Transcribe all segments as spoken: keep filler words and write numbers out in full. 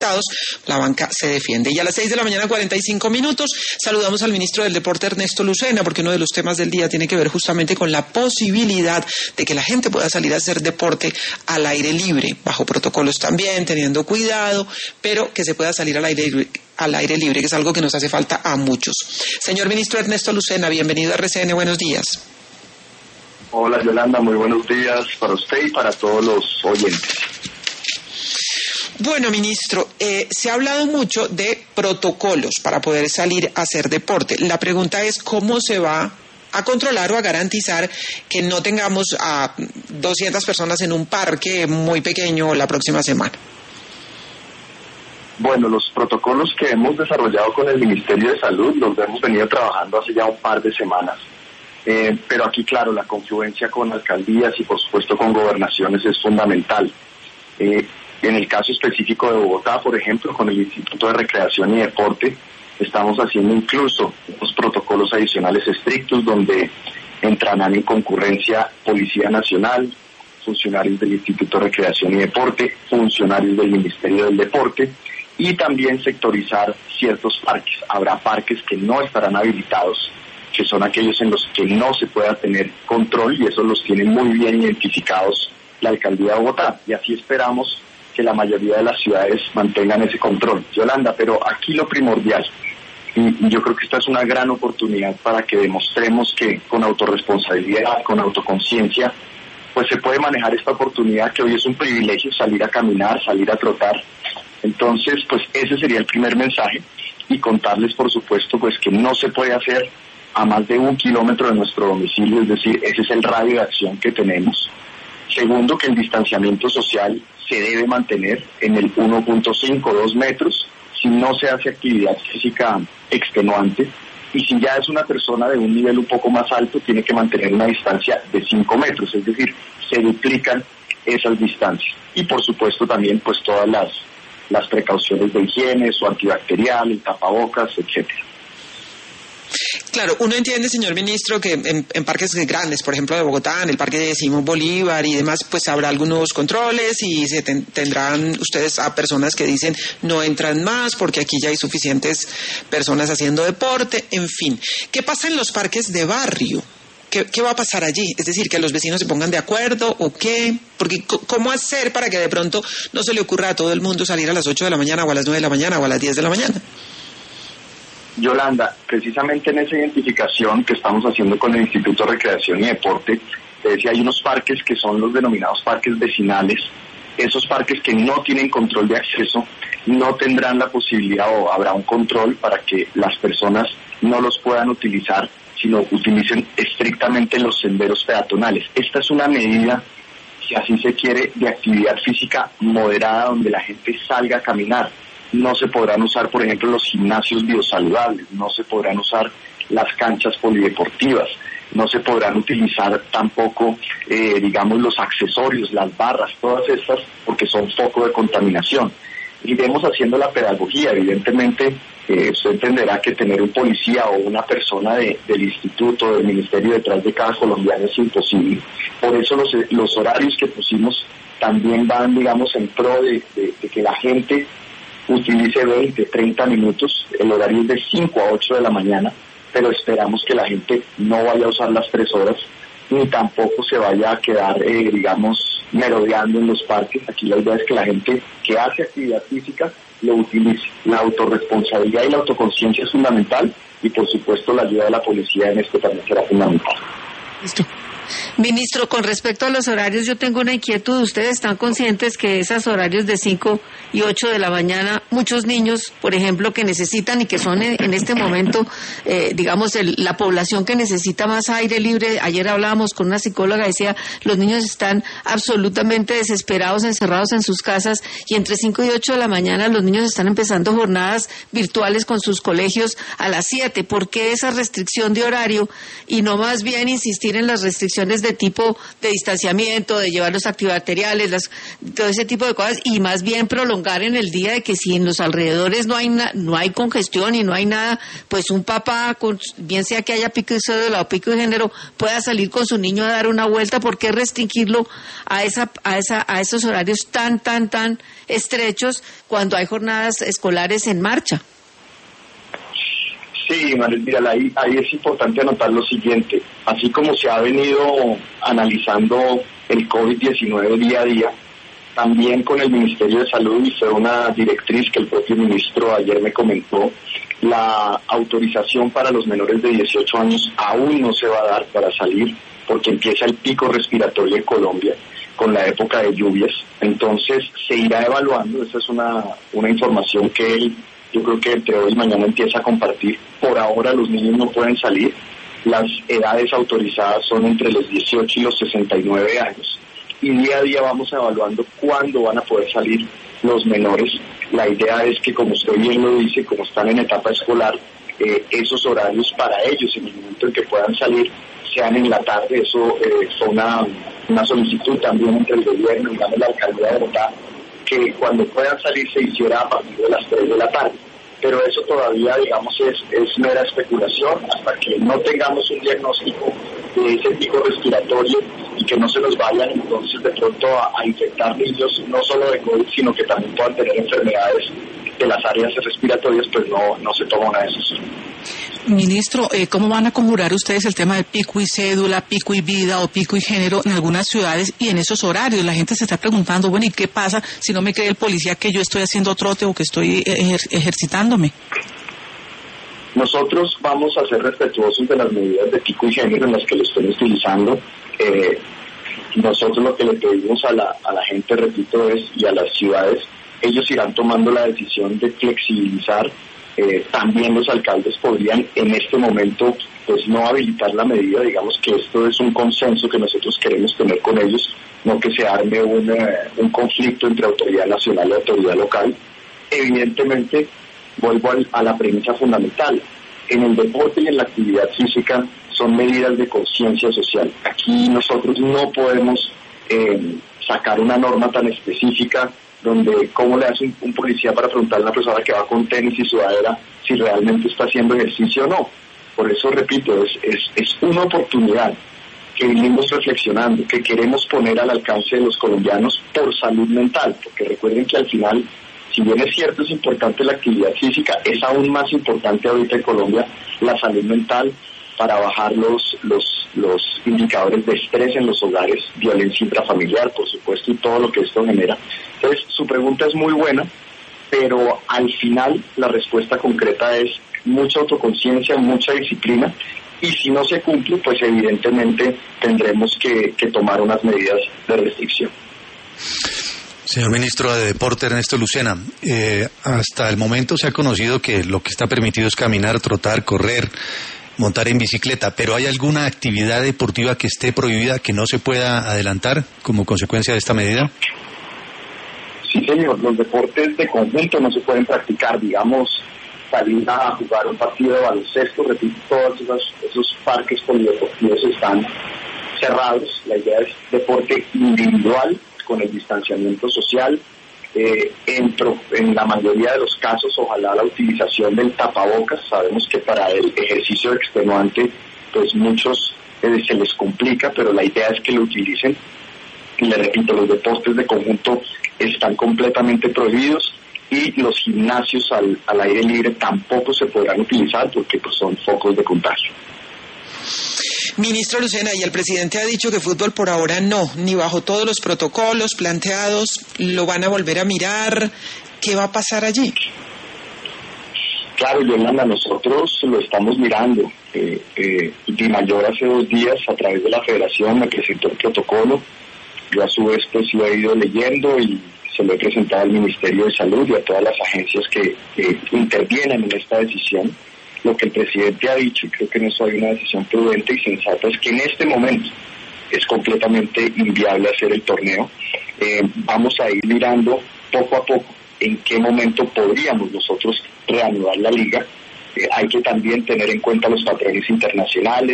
afectados, la banca se defiende. Y a las seis de la mañana, cuarenta y cinco minutos, saludamos al ministro del Deporte, Ernesto Lucena, porque uno de los temas del día tiene que ver justamente con la posibilidad de que la gente pueda salir a hacer deporte al aire libre, bajo protocolos también, teniendo cuidado, pero que se pueda salir al aire libre. al aire libre, que es algo que nos hace falta a muchos. Señor ministro Ernesto Lucena, bienvenido a R C N, buenos días. Hola Yolanda, muy buenos días para usted y para todos los oyentes. Bueno, ministro, eh, se ha hablado mucho de protocolos para poder salir a hacer deporte. La pregunta es cómo se va a controlar o a garantizar que no tengamos a doscientas personas en un parque muy pequeño la próxima semana. Bueno, los protocolos que hemos desarrollado con el Ministerio de Salud los hemos venido trabajando hace ya un par de semanas. Eh, pero aquí, claro, la confluencia con alcaldías y, por supuesto, con gobernaciones es fundamental. Eh, en el caso específico de Bogotá, por ejemplo, con el Instituto de Recreación y Deporte, estamos haciendo incluso unos protocolos adicionales estrictos donde entrarán en concurrencia Policía Nacional, funcionarios del Instituto de Recreación y Deporte, funcionarios del Ministerio del Deporte, y también sectorizar ciertos parques. Habrá parques que no estarán habilitados, que son aquellos en los que no se pueda tener control, y esos los tiene muy bien identificados la Alcaldía de Bogotá, y así esperamos que la mayoría de las ciudades mantengan ese control. Yolanda, pero aquí lo primordial, y yo creo que esta es una gran oportunidad para que demostremos que con autorresponsabilidad, con autoconciencia, pues se puede manejar esta oportunidad, que hoy es un privilegio salir a caminar, salir a trotar. Entonces, pues ese sería el primer mensaje, y contarles, por supuesto, pues que no se puede hacer a más de un kilómetro de nuestro domicilio, es decir, ese es el radio de acción que tenemos. Segundo, que el distanciamiento social se debe mantener en el uno punto cinco, dos metros, si no se hace actividad física extenuante, y si ya es una persona de un nivel un poco más alto, tiene que mantener una distancia de cinco metros, es decir, se duplican esas distancias. Y por supuesto también pues todas las las precauciones de higiene, su antibacterial, el tapabocas, etcétera. Claro, uno entiende, señor ministro, que en, en parques grandes, por ejemplo de Bogotá, en el parque de Simón Bolívar y demás, pues habrá algunos controles y se ten, tendrán ustedes a personas que dicen no entran más porque aquí ya hay suficientes personas haciendo deporte, en fin. ¿Qué pasa en los parques de barrio? ¿Qué, ¿Qué va a pasar allí? Es decir, que los vecinos se pongan de acuerdo o qué, porque ¿cómo hacer para que de pronto no se le ocurra a todo el mundo salir a las ocho de la mañana o a las nueve de la mañana o a las diez de la mañana? Yolanda, precisamente en esa identificación que estamos haciendo con el Instituto de Recreación y Deporte, te decía, hay unos parques que son los denominados parques vecinales. Esos parques que no tienen control de acceso no tendrán la posibilidad, o habrá un control para que las personas no los puedan utilizar, sino utilicen estrictamente los senderos peatonales. Esta es una medida, si así se quiere, de actividad física moderada, donde la gente salga a caminar. No se podrán usar, por ejemplo, los gimnasios biosaludables, no se podrán usar las canchas polideportivas, no se podrán utilizar tampoco, eh, digamos, los accesorios, las barras, todas estas, porque son foco de contaminación. Iremos haciendo la pedagogía, evidentemente. Eh, usted entenderá que tener un policía o una persona de, del instituto, del ministerio detrás de cada colombiano es imposible. Por eso los, los horarios que pusimos también van, digamos, en pro de, de, de que la gente utilice veinte, treinta minutos. El horario es de cinco a ocho de la mañana, pero esperamos que la gente no vaya a usar las tres horas, ni tampoco se vaya a quedar, eh, digamos, merodeando en los parques. Aquí la idea es que la gente que hace actividad física lo utilice. La autorresponsabilidad y la autoconciencia es fundamental, y por supuesto la ayuda de la policía en esto también será fundamental. Listo. Ministro, con respecto a los horarios, yo tengo una inquietud. ¿Ustedes están conscientes que esos horarios de cinco y ocho de la mañana, muchos niños, por ejemplo, que necesitan y que son en, en este momento, eh, digamos, el, la población que necesita más aire libre? Ayer hablábamos con una psicóloga, decía, los niños están absolutamente desesperados, encerrados en sus casas, y entre cinco y ocho de la mañana los niños están empezando jornadas virtuales con sus colegios a las siete. ¿Por qué esa restricción de horario y no más bien insistir en las restricciones de de tipo de distanciamiento, de llevar los antibacteriales, las, todo ese tipo de cosas, y más bien prolongar en el día de que si en los alrededores no hay na, no hay congestión y no hay nada, pues un papá, con, bien sea que haya pico y cédula o pico de género, pueda salir con su niño a dar una vuelta. ¿Por qué restringirlo a esa a esa a esos horarios tan tan tan estrechos cuando hay jornadas escolares en marcha? Sí, María, ahí, ahí es importante anotar lo siguiente. Así como se ha venido analizando el COVID diecinueve día a día, también con el Ministerio de Salud, y fue una directriz que el propio ministro ayer me comentó, la autorización para los menores de dieciocho años aún no se va a dar para salir, porque empieza el pico respiratorio en Colombia con la época de lluvias. Entonces se irá evaluando. Esa es una, una información que él, yo creo que entre hoy y mañana empieza a compartir. Por ahora los niños no pueden salir. Las edades autorizadas son entre los dieciocho y los sesenta y nueve años. Y día a día vamos evaluando cuándo van a poder salir los menores. La idea es que, como usted bien lo dice, como están en etapa escolar, eh, esos horarios para ellos, en el momento en que puedan salir, sean en la tarde. Eso eh, fue una, una solicitud también entre el gobierno y la alcaldía de Bogotá, que cuando puedan salir se hiciera a partir de las tres de la tarde. Pero eso todavía, digamos, es, es mera especulación hasta que no tengamos un diagnóstico de ese pico respiratorio y que no se nos vayan entonces de pronto a, a infectar niños, no solo de COVID, sino que también puedan tener enfermedades de las áreas respiratorias, pues no, no se toma una decisión. Ministro, eh, ¿cómo van a conjurar ustedes el tema de pico y cédula, pico y vida o pico y género en algunas ciudades y en esos horarios? La gente se está preguntando, bueno, ¿y qué pasa si no me cree el policía que yo estoy haciendo trote o que estoy ejer- ejercitándome? Nosotros vamos a ser respetuosos de las medidas de pico y género en las que lo estén utilizando. Eh, nosotros lo que le pedimos a la, a la gente, repito, es, y a las ciudades, ellos irán tomando la decisión de flexibilizar. Eh, también los alcaldes podrían en este momento pues no habilitar la medida. Digamos que esto es un consenso que nosotros queremos tener con ellos, no que se arme un, eh, un conflicto entre autoridad nacional y autoridad local. Evidentemente, vuelvo al, a la premisa fundamental, en el deporte y en la actividad física son medidas de conciencia social. Aquí nosotros no podemos eh, sacar una norma tan específica donde cómo le hace un, un policía para preguntarle a una persona que va con tenis y sudadera si realmente está haciendo ejercicio o no. Por eso, repito, es, es, es una oportunidad que venimos reflexionando, que queremos poner al alcance de los colombianos por salud mental, porque recuerden que al final, si bien es cierto, es importante la actividad física, es aún más importante ahorita en Colombia la salud mental para bajar los, los, los indicadores de estrés en los hogares, violencia intrafamiliar, por supuesto, y todo lo que esto genera. Entonces, su pregunta es muy buena, pero al final la respuesta concreta es mucha autoconciencia, mucha disciplina, y si no se cumple, pues evidentemente tendremos que, que tomar unas medidas de restricción. Señor Ministro de Deporte, Ernesto Lucena, eh, hasta el momento se ha conocido que lo que está permitido es caminar, trotar, correr, montar en bicicleta, pero ¿hay alguna actividad deportiva que esté prohibida, que no se pueda adelantar como consecuencia de esta medida? Sí, señor, los deportes de conjunto no se pueden practicar, digamos, salir a jugar un partido de baloncesto, repito, todos esos, esos parques polideportivos están cerrados. La idea es deporte individual, con el distanciamiento social. Eh, en, en la mayoría de los casos, ojalá la utilización del tapabocas. Sabemos que para el ejercicio extenuante, pues muchos eh, se les complica, pero la idea es que lo utilicen. Y le repito, los deportes de conjunto están completamente prohibidos y los gimnasios al, al aire libre tampoco se podrán utilizar porque pues, son focos de contagio. Ministro Lucena, y el presidente ha dicho que fútbol por ahora no, ni bajo todos los protocolos planteados, lo van a volver a mirar. ¿Qué va a pasar allí? Claro, Yolanda, nosotros lo estamos mirando. Eh, eh, Di Mayor hace dos días, a través de la federación, me presentó el protocolo. Yo a su vez pues lo he ido leyendo y se lo he presentado al Ministerio de Salud y a todas las agencias que, que intervienen en esta decisión. Lo que el presidente ha dicho, y creo que en eso hay una decisión prudente y sensata, es que en este momento es completamente inviable hacer el torneo. Eh, vamos a ir mirando poco a poco en qué momento podríamos nosotros reanudar la liga. Eh, hay que también tener en cuenta los patrones internacionales,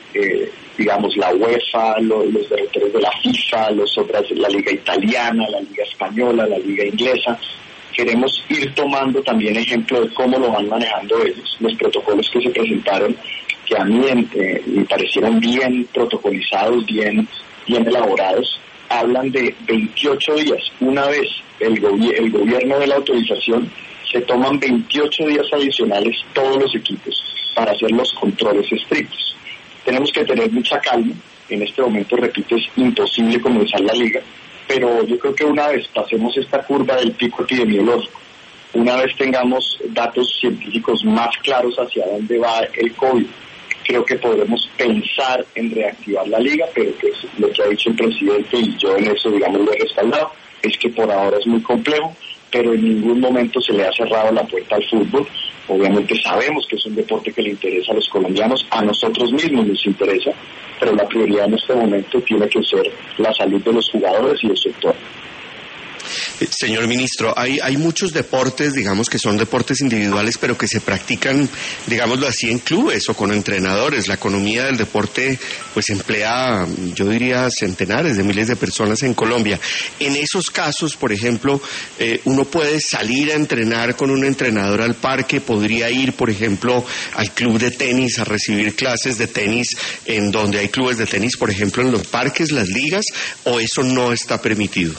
eh, digamos, la UEFA, los, los directores de la FIFA, los otras, la Liga Italiana, la Liga Española, la Liga Inglesa. Queremos ir tomando también ejemplo de cómo lo van manejando ellos. Los protocolos que se presentaron, que a mí eh, me parecieron bien protocolizados, bien, bien elaborados, hablan de veintiocho días. Una vez el, gobi- el gobierno de la autorización, se toman veintiocho días adicionales todos los equipos para hacer los controles estrictos. Tenemos que tener mucha calma. En este momento, repito, es imposible comenzar la liga, pero yo creo que una vez pasemos esta curva del pico epidemiológico, una vez tengamos datos científicos más claros hacia dónde va el COVID, creo que podremos pensar en reactivar la liga, pero pues lo que ha dicho el presidente, y yo en eso, digamos, lo he respaldado, es que por ahora es muy complejo, pero en ningún momento se le ha cerrado la puerta al fútbol. Obviamente sabemos que es un deporte que le interesa a los colombianos, a nosotros mismos nos interesa, pero la prioridad en este momento tiene que ser la salud de los jugadores y del sector. Señor ministro, hay, hay muchos deportes, digamos, que son deportes individuales, pero que se practican, digámoslo así, en clubes o con entrenadores. La economía del deporte, pues, emplea, yo diría, centenares de miles de personas en Colombia. En esos casos, por ejemplo, eh, uno puede salir a entrenar con un entrenador al parque, podría ir, por ejemplo, al club de tenis a recibir clases de tenis en donde hay clubes de tenis, por ejemplo, en los parques, las ligas, o eso no está permitido.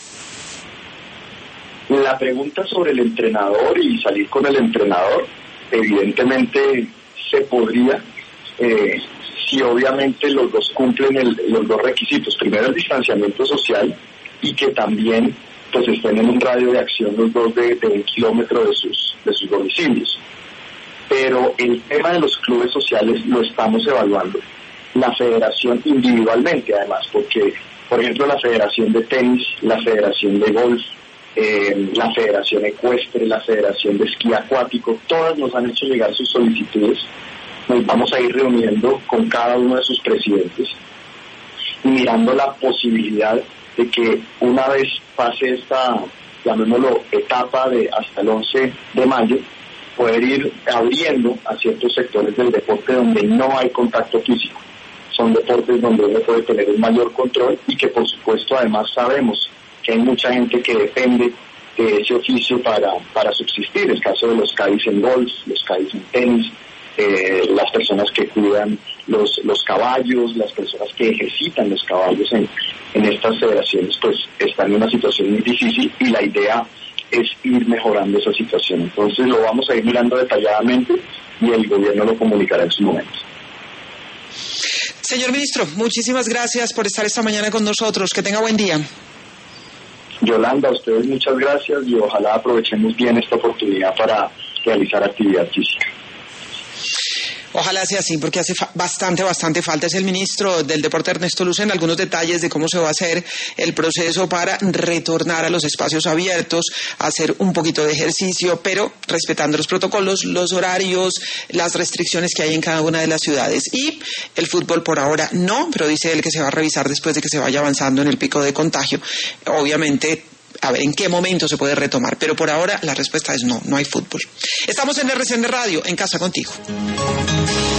La pregunta sobre el entrenador y salir con el entrenador, evidentemente se podría, eh, si obviamente los dos cumplen el, los dos requisitos. Primero, el distanciamiento social, y que también pues estén en un radio de acción los dos de, de un kilómetro de sus, de sus domicilios. Pero el tema de los clubes sociales lo estamos evaluando la federación individualmente, además, porque, por ejemplo, la federación de tenis, la federación de golf, Eh, la Federación Ecuestre, la Federación de Esquí Acuático, todas nos han hecho llegar sus solicitudes. Nos vamos a ir reuniendo con cada uno de sus presidentes y mirando la posibilidad de que una vez pase esta, llamémoslo, etapa de hasta el once de mayo, poder ir abriendo a ciertos sectores del deporte donde no hay contacto físico. Son deportes donde uno puede tener un mayor control y que, por supuesto, además sabemos que hay mucha gente que depende de ese oficio para, para subsistir. El caso de los cadis en golf, los cadis en tenis, eh, las personas que cuidan los, los caballos, las personas que ejercitan los caballos en, en estas federaciones, pues están en una situación muy difícil, y la idea es ir mejorando esa situación. Entonces lo vamos a ir mirando detalladamente y el gobierno lo comunicará en su momento. Señor ministro, muchísimas gracias por estar esta mañana con nosotros. Que tenga buen día. Yolanda, a ustedes muchas gracias, y ojalá aprovechemos bien esta oportunidad para realizar actividad física. Ojalá sea así, porque hace fa- bastante, bastante falta. Es el ministro del Deporte, Ernesto Lucena, algunos detalles de cómo se va a hacer el proceso para retornar a los espacios abiertos, hacer un poquito de ejercicio, pero respetando los protocolos, los horarios, las restricciones que hay en cada una de las ciudades. Y el fútbol por ahora no, pero dice él que se va a revisar después de que se vaya avanzando en el pico de contagio. Obviamente, a ver en qué momento se puede retomar, pero por ahora la respuesta es no, no hay fútbol. Estamos en R C N Radio, en Casa Contigo.